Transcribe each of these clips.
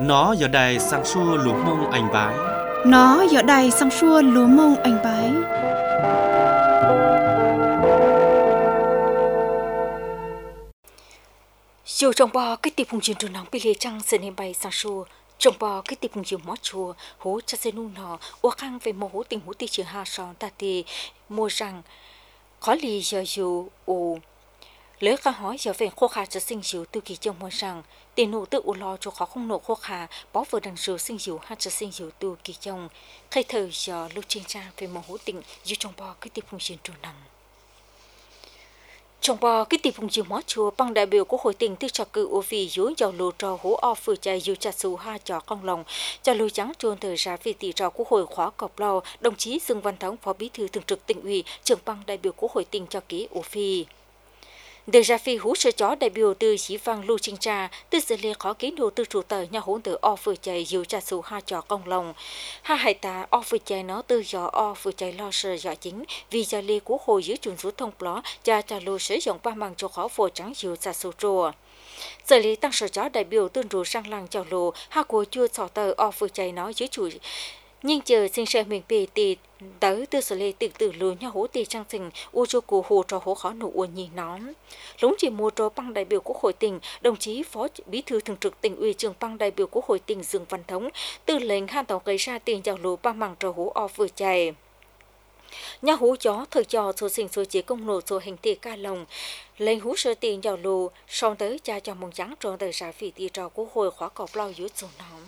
Nó giờ đây sang xua lúa mông anh bái. Nó giờ đây sang xua lúa mông anh bái. Dù trong bò cái tiệp hùng chiến trường nóng bị lê trăng sẽ nên bay sang xua. Trong bò cái tiệp hùng chiến mót chùa hú cha sẽ nu nọ ua khang về mô hú tình hú tì chữ hà sòn ta tì mua rằng khó lì giờ dù ù lỡ khá hỏi giờ về khô khá cho sinh dịu từ kỳ trong mua rằng tiền nụ tự ù lo cho khó không nổ khô khá bó vừa đằng sửa sinh dịu hát cho sinh dịu từ kỳ trong khai thời giờ lúc trên cha về mô hú tình dù trong bò cái tiệp hùng chiến trường nóng. Trong bò cái tiệp hùng chiều mót chùa bằng đại biểu của hội tỉnh tư trò cử ô vì dối dầu lô trò hố o phử chạy dù chặt xù ha cho con lòng cho lô trắng trôn thời ra vì tỷ trò của hội khóa cọp lo đồng chí Dương Văn Thống phó bí thư thường trực tỉnh ủy trưởng bằng đại biểu của hội tỉnh cho ký ô phi. Đề ra phi hú sơ chó đại biểu từ sĩ văn lưu trinh tra từ xử lý khó ký đồ từ chủ tờ nhà hỗn từ o phử chạy dù chặt xù ha cho con lòng ha hải ta o phử chạy nó từ gió o phử chạy lo sơ gió chính vì gia lê của hội dưới chuẩn số thông pló cha lô sử dụng ba màng cho khó phổ trắng dù chặt xù chùa. Xử lý tăng sở chó đại biểu tương rủ sang làng chào lô ha của chưa sọ tờ o phử chạy nó dưới chủ nhưng chờ sinh sở mình bề tì tới từ xử lý từ lùi nhà hố tì trang trình u cho cụ hồ cho hố khó nụ uồn nhì nóm lúng chỉ mua trò băng đại biểu quốc hội tỉnh đồng chí phó bí thư thường trực tỉnh ủy trưởng băng đại biểu quốc hội tỉnh Dương Văn Thống từ lệnh han tàu gây ra tiền chào lô ba mảng trò hố o vừa chạy nhà hú chó thời trò số sinh số chế công nổ số hình thị ca lồng lên hú sơ tiền chào lô xong tới cha cho mong trắng tròn đời xã phỉ tì trò quốc hội khóa cọp lao dưới số nóng.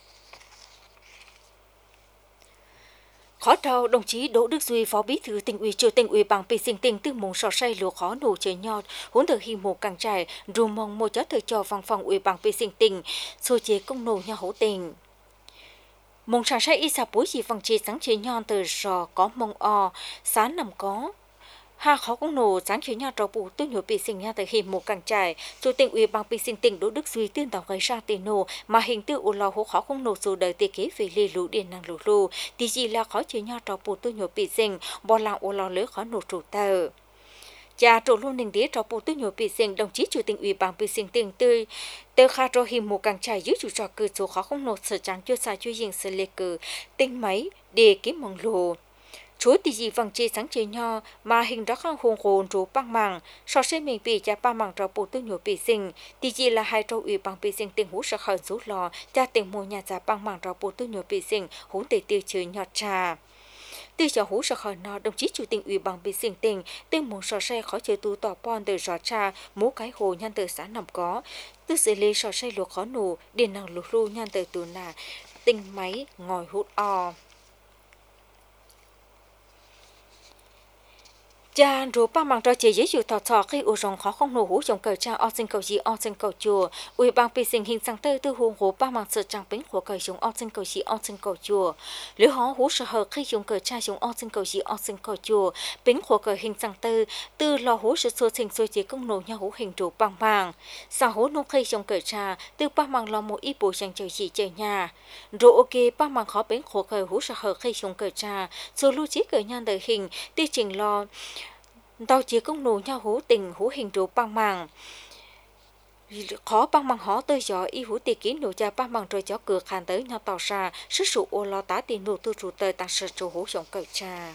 Khó trao đồng chí Đỗ Đức Duy phó bí thư tỉnh ủy chủ tỉnh ủy bằng bị sinh tình từ mùng sò say lúa khó nổ chơi nhọt huống từ hi mù càng trải rù mong một chó thời cho văn phòng ủy bằng bị sinh tình số chế công nổ nhà hỗ tình mùng sò say ít sa bối gì vòng chế sáng chơi nhon từ sò có mông o sáng nằm có ha khó cũng nổ sáng chơi nhọt trò bù tôi nhớ bị sinh nha từ hi mù càng trải chủ tỉnh ủy bằng bị sinh tình Đỗ Đức Duy tuyên tàu gây ra tiền nổ mà hình tượng u lo hố khó không nổ dù đời tê kế về lì lũ điện năng lũ lù thì gì là khó chơi nhọt trò bù tôi nhớ bị sinh bỏ làng u lo lỡ khó nổ trụ tờ cha trổ luôn nền đế trò bù tôi nhớ bị sinh đồng chí chủ tỉnh ủy bằng bị sinh tiền tươi tờ kha trò hi mù càng trải dưới chủ trò cử số khó không nổ sở trắng chưa xa chưa dình sở lê cử tinh máy để kiếm mong lù chúa thì gì vòng chế sáng chế nho mà hình đó không hồn hồn chú băng màng so với mình bị cha băng màng trò bù tôi nhớ bị sinh thì gì là hai trò ủy bằng bị sinh tình hú sợ khẩn rút lò cha tình mua nhà cha băng màng trò bù tôi nhớ bị sinh hú để tiêu trừ nhọt trà từ cho hú sợ khẩn nó đồng chí chủ tịch ủy bằng bị sinh tình tình muốn so xe khó chơi tu tỏ pon từ giọt trà mũ cái hồ nhân từ xã nằm có từ xử lý so xe luộc khó nổ điện năng lục lu nhân từ tù nà tinh máy ngòi hút o cha rồi ba mảng trò chơi dưới thọ thọ khi u rong khó không nổ hú trong cờ cha o sinh cầu gì o sinh cầu chùa ủy ban bị sinh hình sang tơ từ huống hú ba mảng sợ trang bính của cờ dùng o sinh cầu gì o sinh cầu chùa nếu họ hú sợ hờ khi dùng cờ cha dùng o sinh cầu gì o sinh cầu chùa bính của cờ hình sang tơ từ lò hú sợ xua sinh xua chế công nổ nhau hú hình trụ bằng mảng sao hú nông khi dùng cờ cha từ ba mảng lò một ít bộ dành chơi gì chơi nhà rồi ok ba mảng khó bính của cờ hú sợ hờ khi dùng cờ cha rồi lưu chí cờ nhan đời hình tiêu chỉnh lò tàu chỉ công nổ nhau hú tình hú hình trụ băng màng khó băng màng họ tới gió y hú tì kín nổ cha băng màng rồi gió cửa khàn tới nhau tàu xa sức sụ ô lo tá tiền nổ tư trụ tơi tăng sợ trụ hú giống cởi cha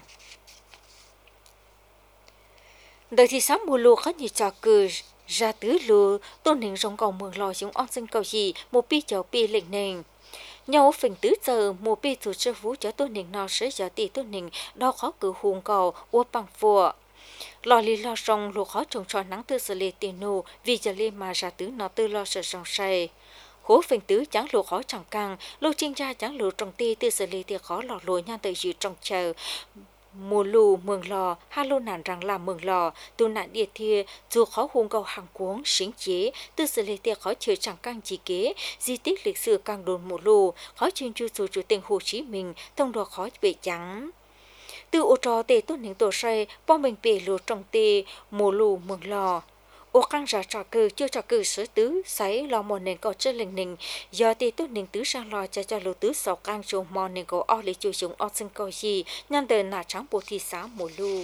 đời thì sáng mùa lúa khó như trò cử ra tứ lúa tôn hình rong cầu mường lò giống on sinh cầu gì một pi chậu pi lệnh nền nhau phình tứ giờ một pi thủ sư vũ cho tôn hình nó sẽ giờ tì tôn hình đau khó cử huồng cầu ua bằng phùa lò lì lò rong lúa khó trồng trọt nắng tư xử lý tiền nô vì giờ lên mà ra tứ nó tư lo sợ rong say hố phình tứ chẳng lúa khó chẳng căng lúa chinh ra chẳng lúa trồng ti tư xử lý thì khó lò lúa nhan tự dự trồng chờ mùa lù mường lò ha lô nản rằng làm mường lò tu nạn địa thia dù khó hung cầu hàng cuống xính chế tư xử lý thì khó chờ chẳng căng chỉ kế di tích lịch sử càng đồn mùa lù khó chuyên chu chủ tịch Hồ Chí Minh thông đồ khó bị trắng từ ô trò tê tốt những tổ say bom mình bể lúa trồng tê mùa lù mường lò ô căng ra trò cử chưa trò cử sứ tứ sấy lò mòn nền có chơi lình nình do tê tốt những tứ sang lò cho lúa tứ sọc căng trồng mòn nền có o lấy chủ chúng o sinh coi gì nhăn đời nà trắng bộ thị xã mùa lù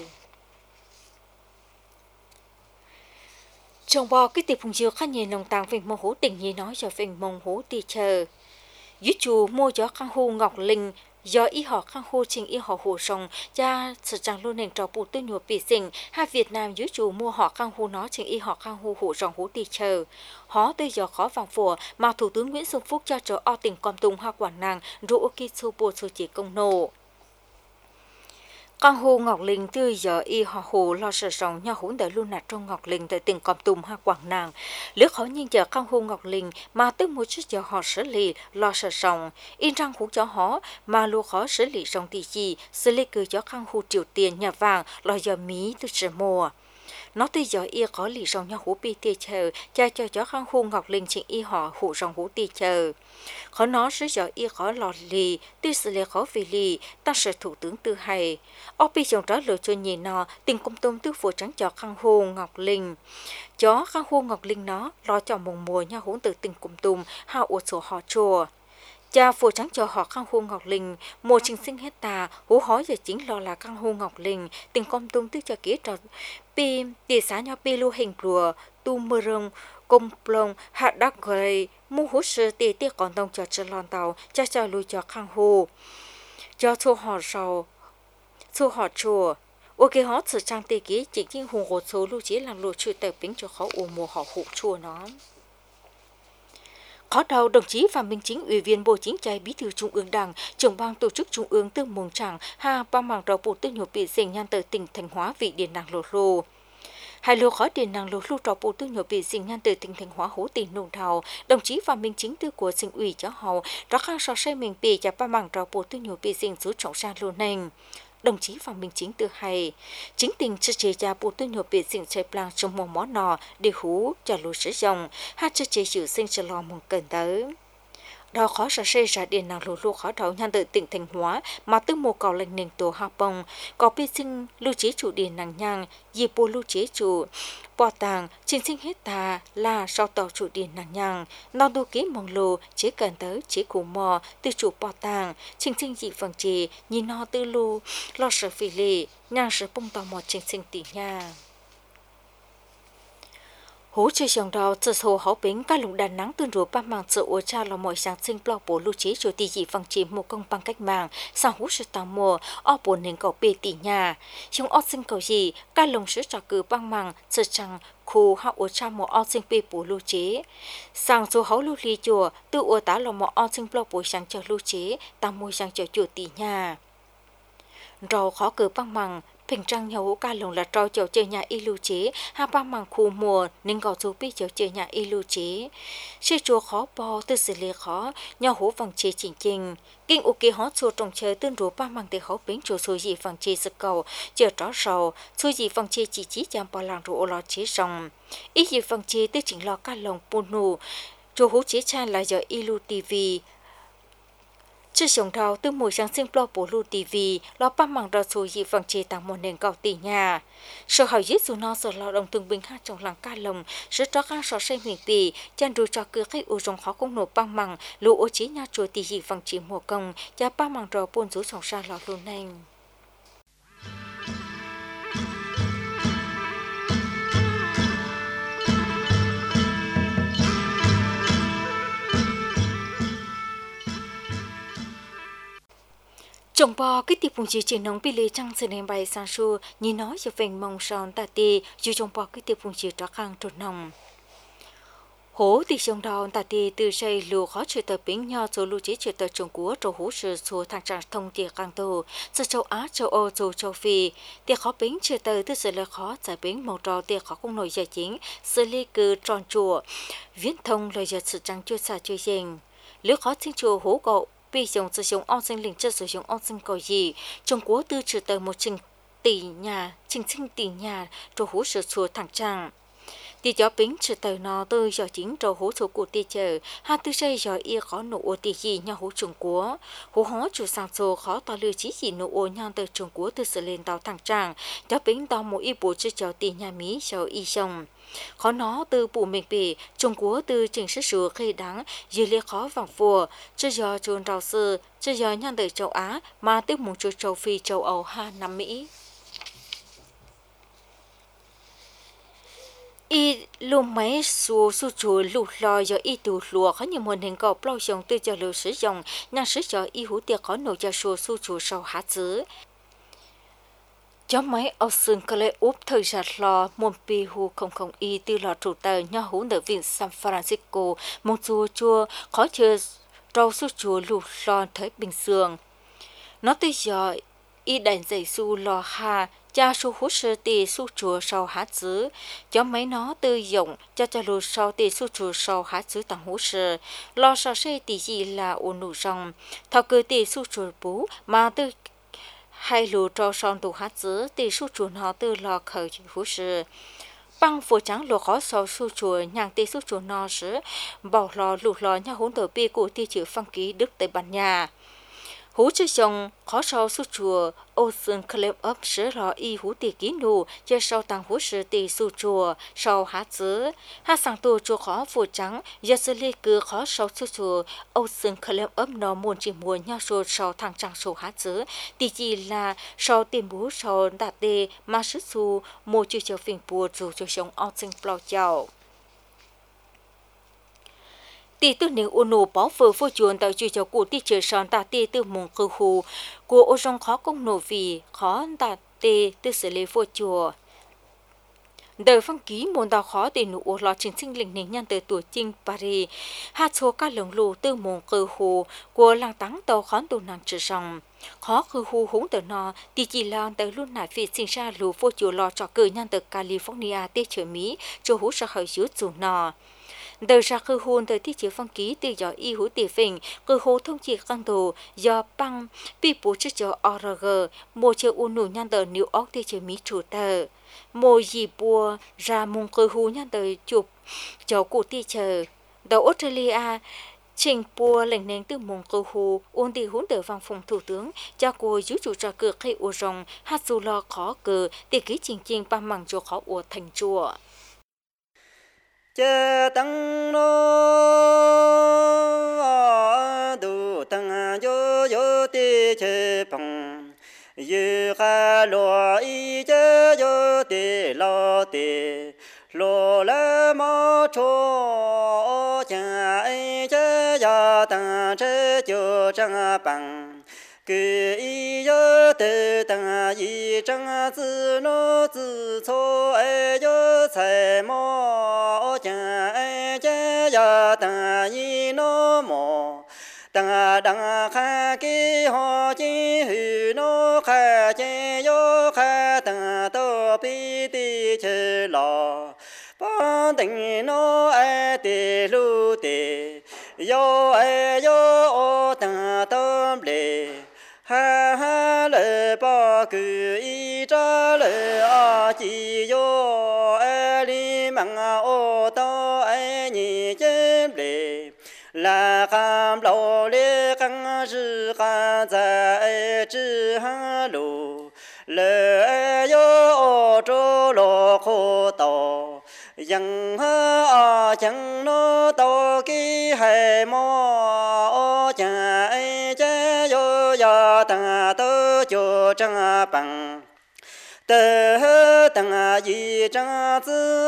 trồng bò cái tiệp phùng chiếu khá nhiều nồng tàng về mông hố tỉnh như nói cho về mông hố tì chờ Dưới chủ mua gió khang hu Ngọc Linh do y họ khang hu trình y họ hồ sông cha sự chẳng luôn nền trò bù tư nhùa bị sinh hai Việt Nam dưới chủ mua họ khang hu nó trình y họ khang hu hồ rong hú tì chờ họ tới giờ khó vàng phùa mà Thủ tướng Nguyễn Xuân Phúc cho trở o tỉnh Con Tum hoa Quảng Nam rủ kỳ su bù su chỉ công nổ Con hồ Ngọc Linh từ giờ y họ hồ lo sợ sòng nhau hỗn đợi luôn nạt trong Ngọc Linh tại tỉnh Con Tum hoa Quảng Nam lứa khó nhìn giờ con hồ Ngọc Linh mà tới một chút giờ họ xử lý lo sợ sòng in răng hú cho họ mà lúa khó xử lý sòng tỷ gì xử lý cứ cho con hồ Triều Tiên nhà vàng lo giờ Mỹ từ sớm mùa nó tới giờ y có lý sòng nhau hú pi tê chờ cho con hồ Ngọc Linh chính y họ hú sòng hú tê chờ khó nó sẽ giờ y khó lọt lì tuy xử lý khó vì lì ta sẽ Thủ tướng tư hay ở bên trong đó lựa cho nhìn nó tình công tôm tư phụ trắng cho khang hồ Ngọc Linh chó khang hồ Ngọc Linh nó lo cho mùng mùa nhau hỗn từ tình công tôm hao ổ sổ họ chùa cha phụ trắng cho họ khang hồ Ngọc Linh mùa trình sinh hết ta hú hói giờ chính lo là khang hồ Ngọc Linh tình công tôm tư cho kế trò pi tỉ xã nhau pi lu hình rùa tu mơ rong công plong hạt đắc gầy mu hú sư tỉ tỉ còn đông cho chân lon tàu cho lui cho khang hồ cho thu họ sầu thu họ chùa ok họ sự trang tê ký chính chính hùng hồ số lưu chế làm lụa chữ tờ bính cho họ ủ mùa họ hụ chùa nó khó đầu đồng chí Phạm Minh Chính ủy viên Bộ Chính trị Bí thư Trung ương Đảng trưởng ban tổ chức Trung ương Tương Mông Tràng ha ba mảng đầu bộ tư nhổ bị sinh nhan từ tỉnh Thanh Hóa vị điện năng lô lô hai lô khó điện năng lô lô trò bộ tư nhổ bị sinh nhan từ tỉnh Thanh Hóa hố tỉnh nông thảo đồng chí Phạm Minh Chính từ của sinh ủy cho hậu đó khang so xây mình bị cho ba mảng đầu bộ tư nhổ bị sinh rút trọng ra luôn nền đồng chí Phạm Minh Chính từ hay chính tình chế chế cha bộ tư nhổ bị sinh chế plan trong một món nọ để hú cho lúa sử dụng hai chế chế dự sinh cho lo mong cần tới đó khó sẽ xây ra điện năng lúa lúa khó đầu nhan từ tỉnh Thanh Hóa mà từ một cầu lệnh nền tổ hạ bông có bị sinh lưu chế chủ điện năng nhang dì bộ lưu chế chủ bỏ tàng chính sinh hết ta là sau tàu chủ điện năng nhang nó đu ký mong lô chế cần tới chế củ mò từ chủ bỏ tàng chính sinh dị phần trì nhìn nó từ lô lo sợ phỉ lì nhang sợ bông tàu mò chính sinh tỷ nha hú chơi dòng đầu từ số hậu bính các lùng đàn nắng tương đối ba mảng sự ô cha là mọi sáng sinh blo bổ lưu trí cho tỷ dị phần chỉ một công bằng cách mạng sang hú sự tàu mùa ở bồn nền cầu bê tỷ nhà chúng ở sinh cầu gì các lùng sự trò cử băng mảng sự chẳng khu họ ô cha một ở sinh bê bổ lưu chế sang số hậu lưu ly chùa từ ô tá là một ở sinh blo bổ sáng cho lưu chế tam môi sang cho chủ tỷ nhà rồi khó cử băng mảng平常有家龍là trò chỗ chơi nhà y lưu chế, hai ba mảng khu mùa nên gọi số biết chỗ chơi nhà y lưu chế. Xe chùa khó bò từ xử lý khó, nhau hố vàng chế chỉnh chỉnh. Kinh ok hót chùa trồng chơi tương đối ba mảng để khó biến chỗ số gì vàng chế sự cầu, chờ rõ sầu, số gì vàng chế chỉ chạm bao làng rồi lo chế rồng. Ý gì vàng chế tư chỉnh lo cá lồng bùn nụ, chỗ hố chế chan là giờ y lưu TV. Chứ sống thao từ mùi sáng sinh blo bổ lưu TV, lo ba mảng đào số gì vàng chế tăng một nền gạo tỷ nhà. Sở hỏi giết dù nó sở lao động thương binh hát trong làng ca lồng, sở trò khang sở xây mình bì, chăn đùi trò cửa khách ưu rồng khó công nổ băng mảng, lũ ô chế nhà chùa tỷ gì vàng chế mùa công, cha ba mảng đào buôn rú sòng ra lò luôn nành. Chồng bò cái tiệp phùng chỉ trên nông bị lê trăng sẽ nên bay sang su nhìn nói cho vành mong son ta tì dù chồng bò cái tiệp phùng chỉ trọ khang trột nòng hố thì sông đào ta tì từ xây lù khó chịu tờ bính nho số lưu chế chịu tờ trồng cúa trầu hú sự số thang trạng thông tiệc càng tô sự châu Á châu Âu châu Phi tiệc khó bính chịu tờ từ sự là khó giải bính màu trò tiệc khó không nổi giải chính sự ly cư tròn chùa viễn thông lời giật sự trăng chưa xa chưa dành nếu khó thiên chùa hố cậu vì dùng sử dụng ong sinh linh chất sử dụng ong sinh cầu gì Trung Quốc tư trừ tờ một trình sinh tỷ nhà rồi hú sự chùa thẳng trang thì gió bính trừ tờ nó tư gió chính rồi hú số của tì chờ hai tư xây gió ia khó nụ ô tì gì nhau hú Trung Quốc hú hó chủ sang số khó tỏ lưu chí gì nụ ô nhau từ Trung Quốc tư sự lên tàu thẳng trang gió bính tàu một y bộ chữ gió tì nhà Mỹ gió y sông khó nó từ bộ mình bị Trung Quốc từ trình sức sửa khi đáng dư liệt khó vàng phùa chứ do chuồn rào sư chứ do nhan từ châu Á mà tiếp một chuột châu Phi châu Âu ha Nam Mỹ y luôn mấy số số chùa lụt lò do y tù lùa có nhiều môn hình cầu bao dòng từ giờ lưu sử dụng nhang sử cho y hữu tiệc có nổi cho số chùa sau há chữ cho mấy ông xương có lẽ úp thời gian lò môn pi hu không không y từ lò trụ tờ nhà hữu ở viện San Francisco một chùa khó chơi trâu số chùa lụt lò tới bình thường nó từ giờ y đành dạy su lò ha cha su hú sư tì su chùa sau há chữ cho mấy nó tư dụng cho lù sau tì su chùa sau há chữ tặng hú sư lo sau xe tì gì là ổn nụ rong thao cơ tì su chùa bú mà tư hai lù trâu son tù há chữ tì su chùa nó tư lo khởi hú sư băng phổ trắng lùa khó sau su chùa nhàng tì su chùa nó sứ bảo lò lù lò nhà hỗn tờ bia của tì chữ phong ký đức tây ban nha hú chơi chồng khó sau su chùa Ocean Club ấp sớ rò y hú tì ký nụ chơi sau tăng hú sớ tì su chùa sau há chữ hát sang tù chùa khó phổ trắng giờ xử lý cứ khó sau su chùa Ocean Club ấp nó muôn chỉ muôn nhau số sau thằng trang số há chữ tì chỉ là sau tiền bú sau đạt tê mà sứ su mua chơi cho phiền bùa dù cho sống Ocean Plau chào tì tư nữ u nổ bảo phở phô chuồn tạo chuyện cho cụ tì chờ sòn tạ tì từ mùng khư hù của ô rong khó công nổ vì khó tạ tì từ xử lý phô chùa đời phong ký môn đào khó tì nữ u lò chính sinh linh nền nhân từ tuổi chinh Paris hát số các lồng lù từ mùng khư hù của làng tắng tàu khón tù nàng trừ rong khó khư hù húng từ nó tì chỉ là từ luôn nải phi sinh ra lù phô chùa lò trò cử nhân từ California tì chờ Mỹ cho hú sa hơi dưới dù nò đời ra khư hôn tới thiết chế phong ký từ do y hữu tỷ phình cơ hồ thông chỉ căn đồ do băng bị bố chức cho ORG mô chơi u nụ nhân tờ New York thiết chế Mỹ chủ tờ mô dì bùa ra mông cơ hù nhân tờ chụp cho cụ tỷ chờ đầu Australia trình bùa lệnh nền từ mông cơ hù ôn tỷ hỗn tờ văn phòng thủ tướng cho cô giữ chủ trò cử khi u rồng hát dù lo khó cử tỷ ký trình ba mảng cho khó u thành chùa chớ tăng nô đủ tăng yo yo tê chê bằng yu ga lo y chớ yo tê lo la ma cho cha ai chớ ya tăng chớ cho trang bằng cứ y yo tê tăng y trang zi no zi cho ai yo sai mo cha ai cha ya ta yi no mo ta đăng kha ki ho chi hư no kha che yo kha ta to pi ti che lo ba tình no ai ti lu ti yo ai yo o ta tâm le ha ha le ba cứ y cha le a chi yo ai li mang o to ai ni chen le la cam lo le căng sư ca za ai chi ha lu le ai yo o cho lo kho to yang ha a chẳng nó to ki hai mo cha ai cha yo ya ta to cho trang bằng tơ tăng yi trang zi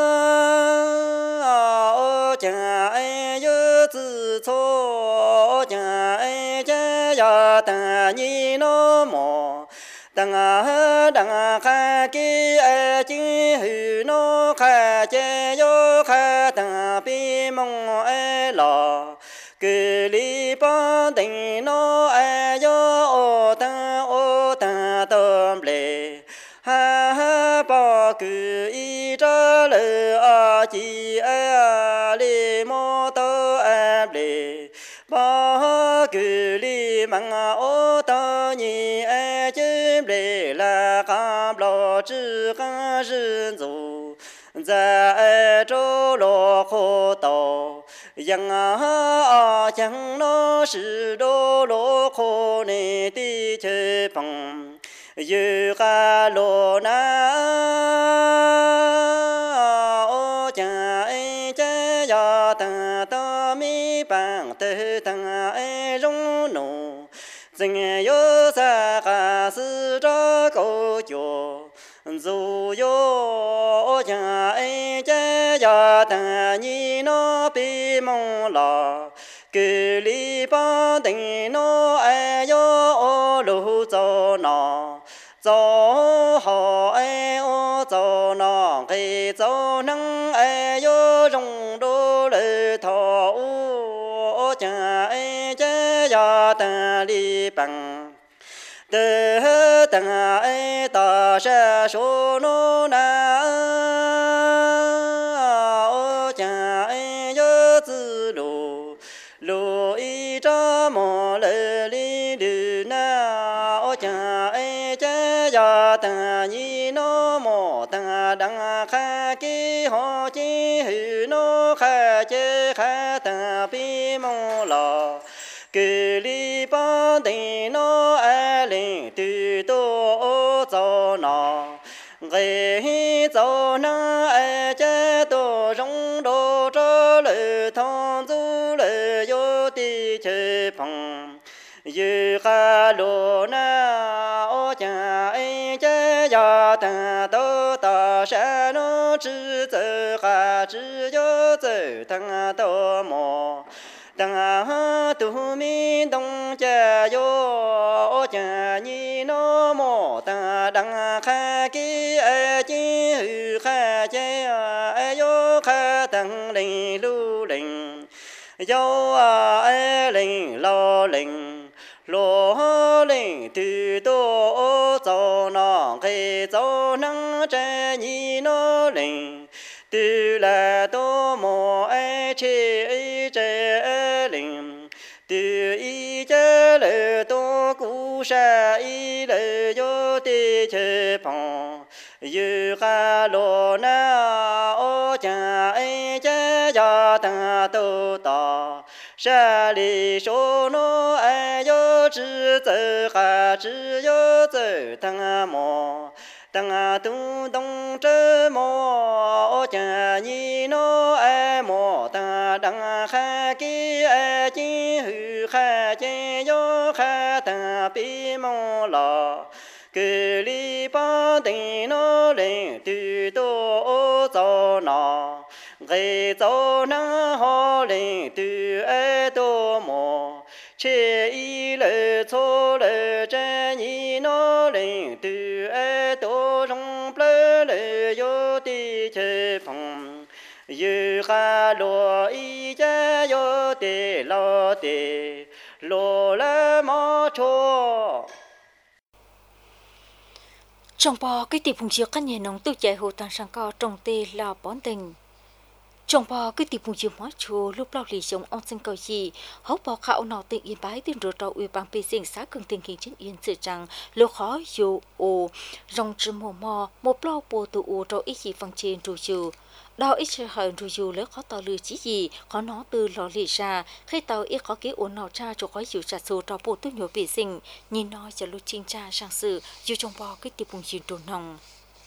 cha ai yo zi cho cha ai cha ya ta ni no mo đăng kha ki ai chi hư no kha che yo kha ta pi mong ai lo cứ li ba tình no ai yo o ta tâm le ha ha ba cứ y ra le a chi a le mo to a le ba cứ li mang o ta ni ai chim le la cam lo chi ca rin zu za ai cho lo kho to yang a chẳng nó sự đô lô khô nê ti chơi bằng yu ga lô na o cha ai cha ya ta ta mi bằng tê ta ai rong nô dình yo sa ga sư ra câu chùa dù yo cha ai cha ya ta ni nó bi mong la cứ li ba tình nó ai yo ô lu cho nó cho họ ai ô cho nó cái cho năng ai yo rong đô lệ thọ ô cha ai cha ya ta li bằng tê ta ai ta sẽ số nó na ô cha ai yo tự lu lu y cha mò lệ li đi na ô cha ai cha ya ta ni nó mò ta đăng kha ki ho chi hư nó kha che kha ta bi mong lo cứ li ba tình nó ai lên từ tô cho nó người cho nó ai che tô rong đô cho lời thong du lời yo đi chơi phong như kha lô na ô cha ai che ya ta tô ta sa nó chỉ giờ kha chỉ yo giờ thằng tô mò đăng tu mi đông cha yo cha ni nó mò ta đăng kha ki a chi hư kha che a yo kha tăng linh lu linh yo a linh lo linh lo linh tu tô cho nó cái cho năng cha ni nó linh tu là tô mò ai che ai che linh tu y che le tô cu sa y le yo ti che phong yu kha lo na ô cha ai che ya ta tô ta sa li so no ai yo chỉ tự kha chỉ yo tự thăng mò tăng tu đông trơ mò cha ni nó ai mò ta đăng kha ki ai chi hư kha che yo kha ta bi mong lo cứ li ba tình nó lên từ tô cho nó gây cho nó ho lên từ ai tô mò che y lệ cho lệ che ni nó lên từ ai tô rong ple lệ yo ti che phong yu kha lo y cha yo te lo la ma cho trong bò cái tiệp phùng chiếu các nhà nông tự chạy hồ tăng sang co trồng tê là bón tình trong bò cái tiệp phùng chiếu hóa chùa lúc lao lì sống ông sinh cầu gì hốc bò khảo nọ tình yên bái tiền rồi trâu uy bằng bê sinh xã cường tình hình trên yên sự rằng lúc khó dù ồ rong chữ mò một lao bồ tụ ồ trâu ít gì phần trên trù chù đào ít chơi hờn trù chù lấy khó tàu lừa chỉ gì khó nó từ lò lì ra khi tàu ít khó kỹ ổn nào cha cho khó dù chặt số trâu bồ tụ nhổ bể sinh nhìn nó cho lúc chinh cha sang sự dù trong bò cái tiệp phùng chiếu trồn nòng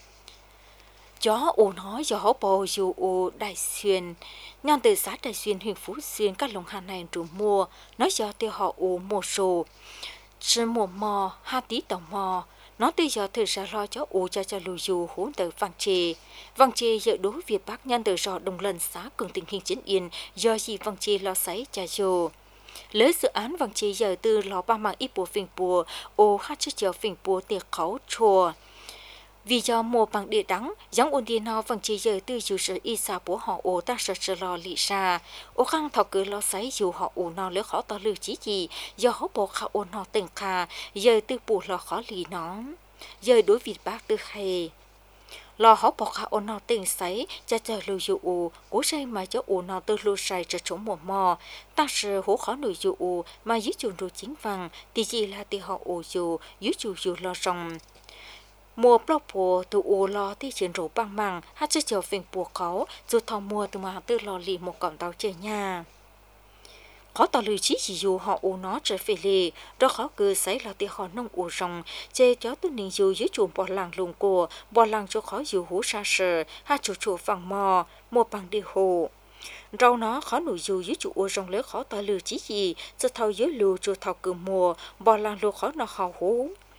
chó ồ nói do hậu bò dù ồ đại xuyên nhàn từ xã đại xuyên huyện phú xuyên các lồng hà này trù mua nói do tiêu họ ồ một số chỉ mùa mò 2 tí tàu mò nó từ giờ thời ra lo cho ồ cha lù dù hỗn từ vàng chê giờ đối việc bác nhàn từ do đồng lần xã cường tình hình chính yên do gì vàng chê lo sấy cha dù lấy dự án vàng chê giờ từ lò ba mạng ít bùa phình bùa ồ hát chiếc chiều phình bùa tiệc khấu chùa vì do mùa bằng địa đắng giống ôn tiền nó vẫn chỉ giờ từ chủ sở y sa bố họ ổ ta sợ lo lì sa ô khang thọ cứ lo sấy dù họ ổ nó lấy khó to lư chỉ gì do họ bộ khảo ôn nó tỉnh kha giờ từ bù lo khó lì nó giờ đối vị bác từ hay lo họ bộ khảo ôn nó tỉnh sấy cha chờ lưu dù ổ cố say mà cho ổ nó từ lưu say cho chống mùa mò ta sợ hổ khó nổi dù ổ mà dưới chuồng đồ chính vàng thì chỉ là từ họ ổ dù dưới dù lo rong mùa bọc bùa từ ô lo thì chiến rổ bằng măng hát chiếc chiều phình bùa khó dù thò mùa từ mà từ lò lì một cọng tàu chơi nhà khó tàu lưu chí chỉ dù họ ô nó trở về lì đó khó cứ xảy là tiền họ nông ô rồng chê chó từ ninh dù dưới chuồng bò làng lùng cổ bò làng cho khó dù hú xa sờ hát chủ vàng mò mua bằng đi hồ rau nó khó nổi dù dưới chủ ô rồng lấy khó tàu lưu chí gì giờ thầu dưới lưu cho thầu cứ mùa bò làng lưu khó nó hào hú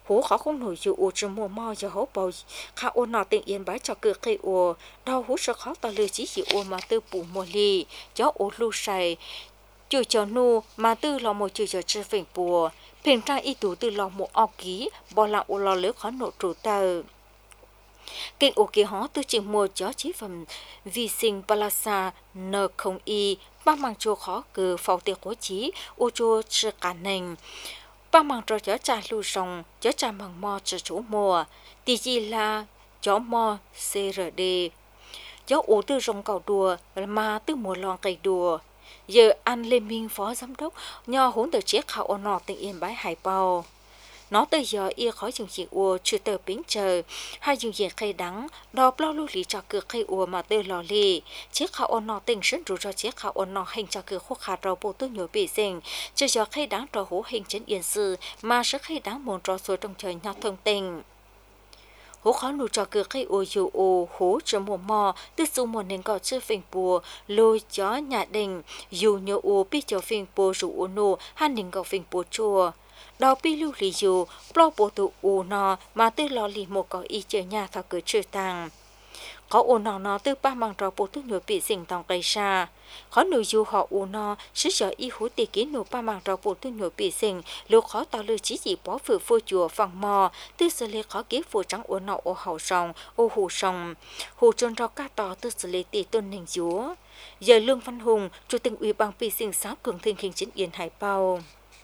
hú khó không nổi dù u chừng mùa mò giờ hố bầu khá ô nọ tình yên bái cho cửa cây u đau hú sợ khó ta lừa chỉ chịu u mà tư bù mùa lì gió u lu sài chữ cho nu mà tư lò một chữ cho chữ phình bùa phình trang y tú tư lò một o ký bỏ lại u lò lưỡi khó nổ trụ tờ kinh ô kia hó tư chỉ mua chó chế phẩm vi sinh palasa n không y ba mang chua khó cử phao tiệc cố chí ô chua chữ cả nành ba mang cho chó trà lưu sòng chó trà bằng mò chữ chủ mùa tì gì là chó mò crd chó ô tư rong cầu đùa mà tư mùa lon cây đùa giờ anh Lê Minh phó giám đốc nho hỗn từ chiếc khảo ôn nọ tỉnh Yên Bái Hải Bào nó tới giờ ia khỏi dùng chuyện ua chưa tờ bến chờ hai dùng chuyện khay đắng đò bao lưu lý cho cửa khay ua mà tư lò lì chiếc khảo ôn nọ tỉnh sân rủ cho chiếc khảo ôn nọ hình cho cửa khúc khát rau bộ tư nhồi bị dình chờ giờ khay đắng trò hú hình chấn yên sư mà sẽ khay đắng muốn trò xuôi trong trời nhau thông tình hú khó nụ cho cửa khay ua dù ua hú cho mùa mò tư su một nền cỏ chưa phình bùa lôi chó nhà đình dù nhớ ua biết cho phình bùa rủ ua nụ hai nền cỏ phình bùa chùa đào pi lưu lý dù plo bộ tụ u nọ mà tư lò lì một có ý chơi nhà thọ cửa trừ tàng có u nọ tư ba mang trò bộ tụ nhồi bị dình tòng cây xa khó nữ dù họ u nọ sức sở y hú tì ký nụ ba mang trò bộ tụ nhồi bị dình lưu khó tao lưu chỉ gì bó phử phô chùa phòng mò tư xử lý khó ký phù trắng u nọ u hậu sòng u hù sòng hù trôn rau cá tỏ tư xử lý tỷ tôn hình dúa giờ Lương Văn Hùng chủ tịch ủy ban pi sinh xã cường thịnh hình chính Yên Hải Bào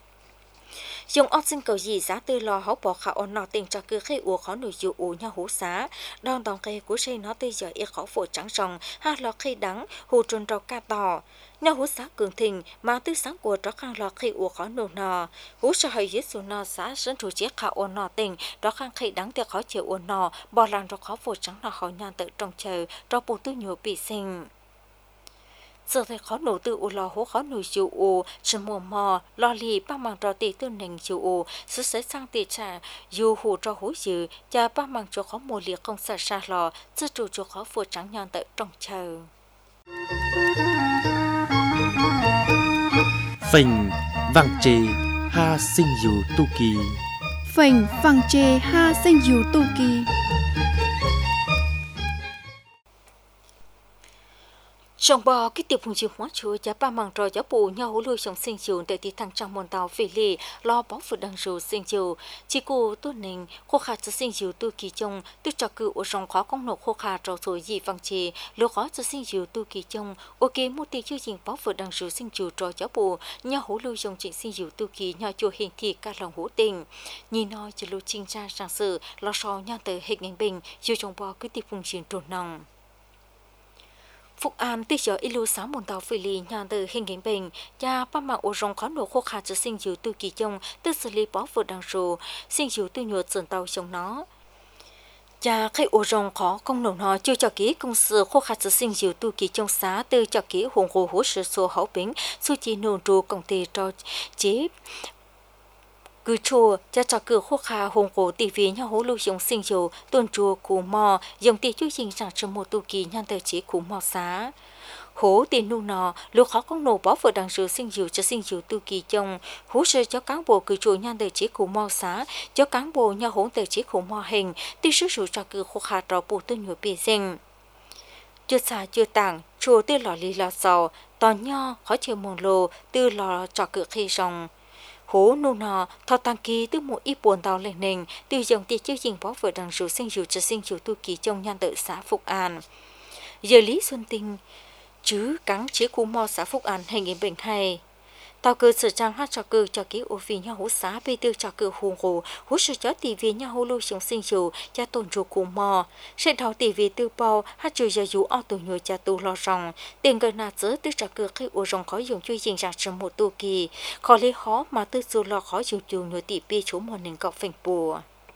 dùng ớt sinh cầu gì giá tư lò hậu bỏ khảo ôn nọ tình cho cứ khi ua khó nổi dụ ủ nhau hú xá đòn tòng cây của xây nó tư giờ y khó phổ trắng rồng ha lò khi đắng hù trôn rau ca tỏ nhau hú xá cường thịnh mà tư sáng của đó khang lò khi ua khó nổ nọ hú sợ hơi giết xuống nọ xá sân thủ chiếc khảo ôn nọ tình đó khang khi đắng thì khó chịu ôn nọ bỏ làng đó khó phổ trắng nọ khó nhàn tự trong chờ cho bù tư nhiều bị sinh giờ thì khó nổ từ u lò hố khó nổi chịu u chỉ mùa mò lò lì ba mang trò tì tư nành chịu u sự sẽ sang tì trả dù hù cho hú dự cha ba mang cho khó mùa liệt không xa xa lò chứ chủ cho khó phù trắng nhon tự trong chờ phình vàng trì ha sinh dù tu kỳ phình vàng chê ha sinh dù tu kỳ trong bò cái tiệp phùng chiều hóa chúa giá ba mảng trò giá bù nhau hú lưu trong sinh chiều để đi thăng trong môn tàu phỉ lì lo bó phụ đằng rù sinh chiều chỉ cụ tu nình khô khát cho sinh chiều tu kỳ trong tu cho cự ở trong khó công nộp khô khát trò rồi gì văng chì lưu khó cho sinh chiều tu kỳ trong ok một tỷ chưa dình bó phụ đằng rù sinh chiều trò giá bù nhau hú lưu trong chuyện sinh chiều tu kỳ nhau chùa hình thị cả lòng hú tình nhìn nói chỉ lưu trinh tra sang sự lo so nhau từ hình ảnh bình chiều trong bò cái tiệp phùng chiều trồn nòng Phúc An tích giờ ilu sáng môn tàu phỉ lì nhàn từ hình ảnh bình cha ba mạng ô rong khó nổ khô khát cho sinh dữ tu kỳ trong tức xử lý bó vượt đằng rù sinh dữ tu nhuột dần tàu trong nó cha khi ô rong khó công nổ nó chưa cho ký công sự khô khát cho sinh dữ tu kỳ trong xá từ cho ký hùng hồ hú sự số hậu bính su chi nôn trù công ty cho chế cứ chùa cha cho cửa khô khá hùng cổ tỷ vì nhau hố lưu dùng sinh dầu tuần chùa cú mò dùng tỷ chú trình rằng trong một tu kỳ nhan tờ chế cú mò xá hố tiền nu nọ lúc khó con nổ bó vừa đằng rửa sinh dầu cho sinh dầu tu kỳ trong hú sơ cho cán bộ cứ chùa nhan tờ chế cú mò xá cho cán bộ nhau hố tờ chế cú mò hình tỷ sử dụng cho cửa khô khá trò bù tư nhồi bì sinh chưa xa chưa tảng chùa tư lò lì lò sò tò nho khó chơi mồn lồ tư lò cho cửa khi rồng hố nô nọ thọ tăng kỳ từ một ít buồn tàu lên nền từ dòng tiền chiếu trình bó vừa đằng rủ sinh dụ cho sinh dụ tu kỳ trong nhan tự xã Phúc An giờ Lý Xuân Tinh chứ cắn chế khu mò xã Phúc An hình ảnh bình hay tàu cơ sở trang hát cho cơ cho ký ô vì nhau hố xã bê tư cho cơ hùng hồ hố sở cho tỷ vì nhau hố lưu sống sinh dụ cha tồn rủ khu mò sẽ thảo tỷ vì tư bao hát trừ giờ dụ ao tù nhồi cha tu lo rong tiền gần nà dỡ tư cho cơ khi ô rong khó dùng chui dình ra trong một tu kỳ khó lấy khó mà tư dù lo khó dùng dùng nhồi tỷ bê chỗ một nền cọc phình bùa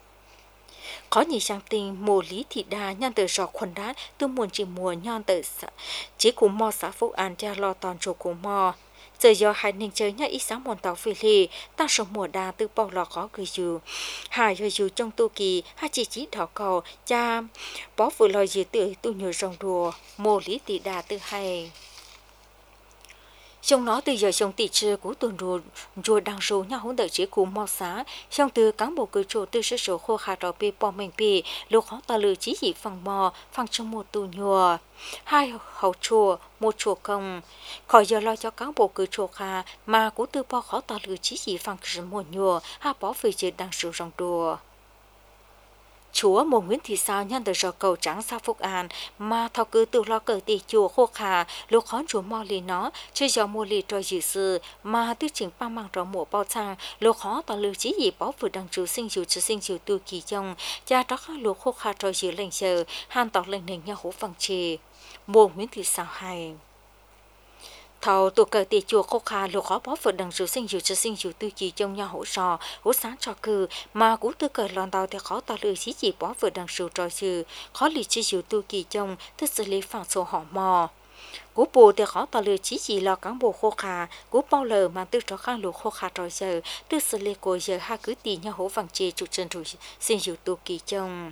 có nhị sang tình mùa Lý Thị Đà nhan từ rọ khuẩn đá tư muôn chỉ mùa nhan từ chế khu mò xã Phúc An cha lo toàn chỗ khu mò giờ do hai ninh chơi nhá ít sáng mòn tàu phi lì ta sống mùa đà từ bao lò khó gửi dù hai gửi dù trong tu kỳ hai chỉ đỏ cầu cha bó vừa lời gì từ tu nhiều rong đùa mùa Lý Thị Đà từ hay Xong nó từ giờ xong tỷ trừ của tuần rùa đang rùa nhau hỗn đợi chỉ cùng màu xá, xong từ cán bộ cử trù từ sự số khô khá rõ bì bò mình bì, lúc họ ta lử chỉ dị phẳng mò, phẳng trong một tù nhùa. Hai hậu chùa, một chùa công. Khỏi giờ lo cho cán bộ cử trù khá, mà cũng từ bò khó ta lử chỉ dị phẳng trong một nhùa, hai bó phì chế đang rùa rong đùa. Chúa một Nguyễn Thị Sao nhân từ giờ cầu trắng sao Phúc An mà thao cứ từ lo cờ tỷ chùa khô khà lúc khó chúa mò lì nó chơi giờ mua lì trò dự sự mà tư chỉnh ba mang trò mùa bao trang lúc khó tỏ lưu chí gì bó vừa đăng chú sinh dù chứ sinh dù tu kỳ trong cha đó khá lúc khô khà trò dự lệnh giờ hàn tỏ lệnh nền nhau hổ phẳng trì một Nguyễn Thị Sao hay thầu tụ cờ tỷ chùa khô khà lục khó bó vượt đằng rượu sinh dù tư kỳ trong nhau hỗ sáng cho cư mà cũng tư cờ lòn tàu thì khó tao lừa chỉ bó vượt đằng rượu trò sự khó lì chỉ dù tư kỳ trong tức xử lý phản số họ mò cú bù thì khó tao lừa chỉ lo cán bộ khô khà cú bao lờ mà tư trò khang lục khô khà trò giờ tức xử lý của giờ hai cứ tỷ nhau hỗ vàng chê chủ trần rượu sinh dù tư kỳ trong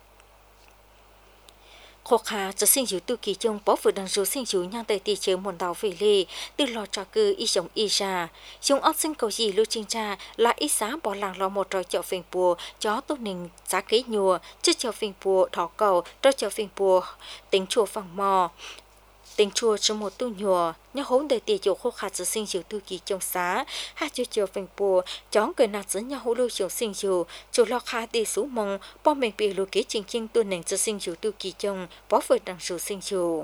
khó khăn cho sinh dục tu kỳ trong bó vừa đằng rú sinh dục nhang tây tì chế một đào về lì từ lò trò cư y sống y ra chúng óc sinh cầu gì lưu trình tra là y xá bỏ làng lò một trò chợ phình bùa chó tốt nình giá kế nhùa chứ chợ phình bùa thỏ cầu trò chợ phình bùa tính chùa phẳng mò tính chùa cho một tu nhùa nhớ hỗn đời tì chỗ khô khát cho sinh dục tu kỳ trong xá hai chợ phình bùa chó người nạt dẫn nhau hỗ lưu chỗ sinh dục chỗ lo khá tì sú mông bao mình bị lùi kế trình kinh tu nền cho sinh dục tu kỳ trong bó vừa đằng rú sinh dục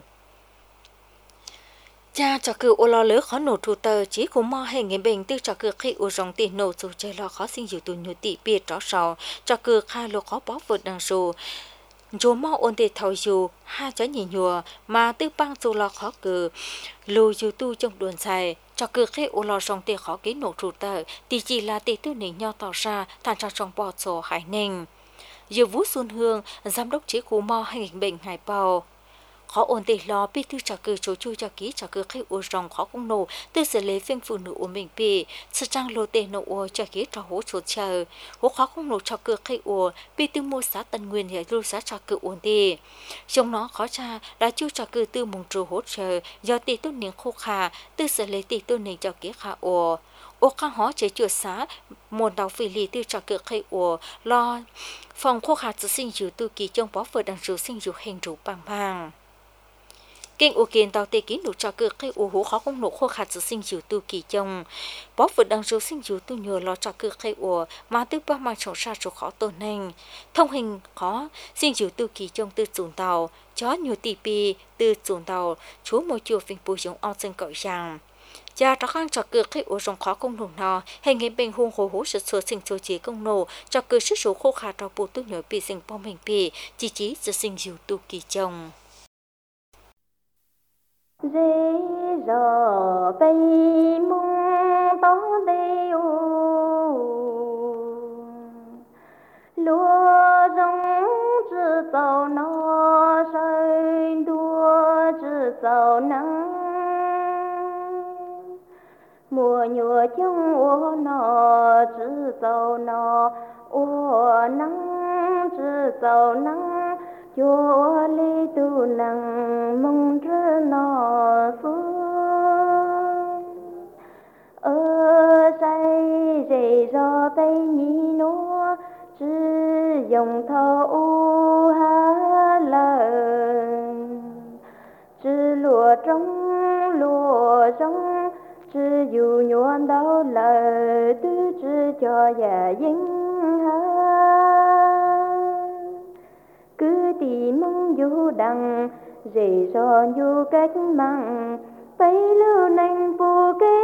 cha cho cự ô lo lỡ khó nổ thủ tờ chỉ của mò hay người bệnh tư cho cự khi ô rong tiền nổ dù chơi lo khó sinh dục tu nhùa tị biệt rõ sầu cho cự khai lo khó bó vừa đằng rú dù mò ôn tệ thầu dù hai chó nhỉ nhùa mà tư băng dù lo khó cự lùi dù tu trong đồn xài cho cự khi ô lo rong tiền khó ký nổ thủ tờ thì chỉ là tỷ tư nỉnh nho tỏ ra thành ra trong bò sổ hải ninh dù Vũ Xuân Hương giám đốc chỉ của mò hay người bệnh hải bào khó ổn định lo bí thư trả cử chỗ chui cho ký trả cử khi u rong khó không nổ từ xử lý phim phụ nữ của mình bị sự trang lô tê nổ u cho ký cho hỗ trợ chờ hỗ khó không nổ trả cử khi u bí thư mua xã Tân Nguyên hiện lưu xã trả cử ổn định trong nó khó cha đã chui trả cử từ mùng trù hỗ trợ do tỷ tốt niệm khô khà từ xử lý tỷ tốt niệm cho ký khả u ô khang hóa chế chữa xá một đầu phi lì từ trả cử khi u lo phòng khô khà tự sinh dù tu kỳ trong bó vừa đằng rượu sinh dù hình rượu bằng bằng kinh u kiên tàu tê kín đủ cho cự khi u hú khó không nổ khô khát sự sinh dù tu kỳ trong bó vượt đằng rú sinh dù tu nhờ lo cho cự khi u mà tư ba mang trồng ra chỗ khó tổn hình thông hình khó sinh dù tu kỳ trong từ chuồn tàu chó nhiều tì pi từ chuồn tàu chúa môi chùa phình bùi giống ao sinh cội rằng cha cho khang cho cự khi u rong khó công nổ nọ hay ngày bình hung hồ hú sự sửa sinh số chế công nổ cho cự sức số khô khát cho bù tu nhờ pi sinh bom hình pi chỉ sự sinh dù tu kỳ trong rê rò bay mông to đeo lúa rong chữ giàu nó rơi đua chữ giàu nắng mùa nhựa trong ô nó chữ giàu nó ô nắng chữ giàu nắng chúa lý tu năng mong rơ nó xuống ở say dậy do tay nhí nó chứ dòng thâu u ha lần chứ lùa trong chứ dù nhuận đau lời tư chứ cho già dính ha cứ tìm mong dù đằng dễ do dù cách mạng bấy lưu nành vô kế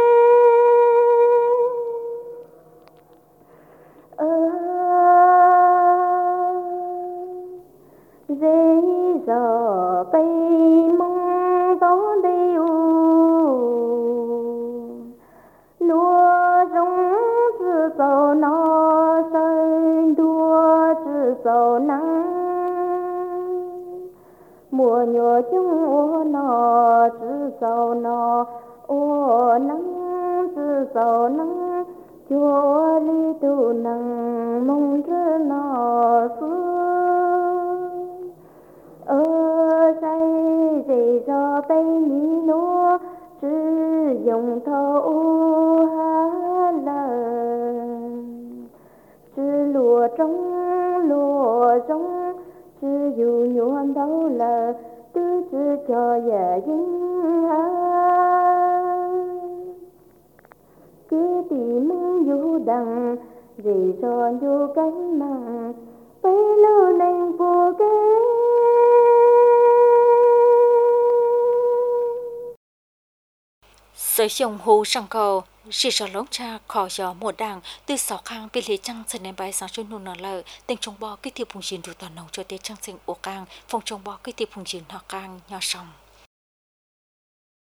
dễ do bấy mong gió đeo lúa giống chữ giàu nó rơi đua chữ giàu nắng mùa nhựa chung ô nó chữ giàu nó ô nắng chữ giàu nắng chúa lý tu năng mong rơ nó xuống ở say dậy do bay nhí nó 只用头哈了，只落中，只有缘到了，都只叫也应啊，个地梦有等，人生有根忙，背路能不给。 Sở sông hồ sang cầu, chỉ sợ lóng cha khó gió mùa đàng từ sáu khang bị lệ trăng sân ném bay sáng xuân nôn nở lợ tình trong bò cái thiệp phùng chiến đủ tàn nồng cho tết trăng sinh ô cang phòng trong bò cái thiệp phùng chiến họ cang nhỏ sòng.